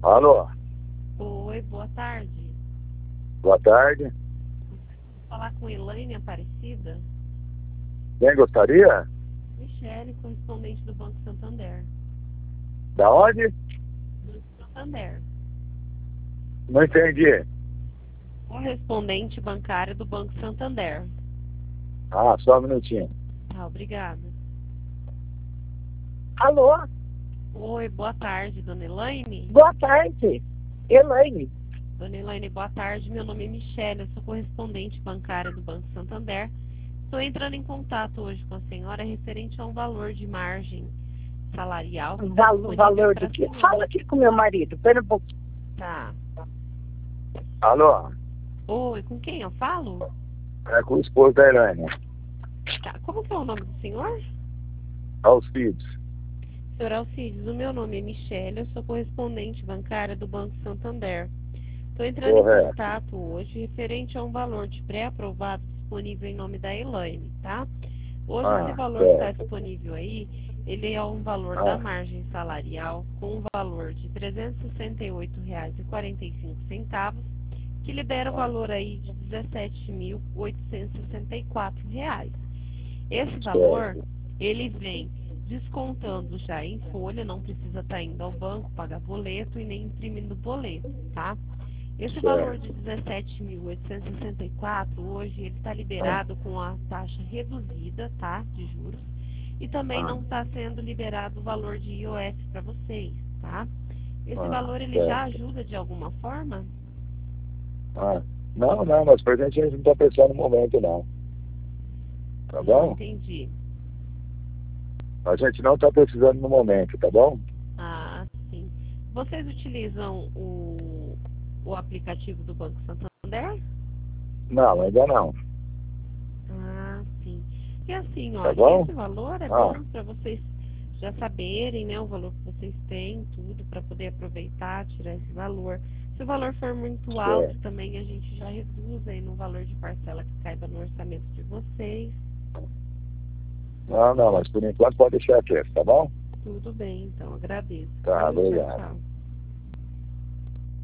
Alô, Oi, boa tarde. boa tarde. Vou falar com Elaine Aparecida. Quem gostaria? Michele, correspondente do Banco Santander. Da onde? Banco Santander. Não entendi. Correspondente bancário do Banco Santander. Ah, só um minutinho. Tá, obrigada. Alô, Oi, boa tarde, dona Elaine. boa tarde. Elaine. Dona Elaine, boa tarde. Meu nome é Michele, eu sou correspondente bancária do Banco Santander. Estou entrando em contato hoje com a senhora referente a um valor de margem salarial. Que está disponível Valor para do a quê? senhora. Fala aqui com meu marido, pera um pouquinho. Tá. Alô, Oi, com quem eu falo? é com o esposo da Elaine. Tá. Como que é o nome do senhor? Alcides. Senhor Alcides, o meu nome é Michele, eu sou correspondente bancária do Banco Santander. Estou entrando em Correto. contato hoje referente a um valor de pré-aprovado disponível em nome da Elaine, tá? Hoje esse valor que está certo. disponível aí, ele é um valor da margem salarial com um valor de R$ 368,45, que libera o valor aí de R$ 17.864. Esse valor, ele vem descontando já em folha, não precisa estar indo ao banco, pagar boleto e nem imprimindo boleto, tá? Esse valor de 17.864, hoje ele está liberado com a taxa reduzida, tá, de juros, e também não está sendo liberado o valor de IOF para vocês, tá? Esse valor ele já ajuda de alguma forma? Não, mas por exemplo a gente não está pensando no momento, não. Tá Não bom? entendi. A gente não está precisando no momento, tá bom? Ah, sim. Vocês utilizam o aplicativo do Banco Santander? Não, ainda não. Ah, sim. E assim, Tá olha, bom? esse valor é bom para vocês já saberem, né, o valor que vocês têm, tudo, para poder aproveitar, tirar esse valor. Se o valor for muito alto, também a gente já reduz aí no valor de parcela que caiba no orçamento de vocês. Não, mas por enquanto pode deixar quieto, tá bom? Tudo bem, então, agradeço. Tá, Tchau, obrigado. tchau.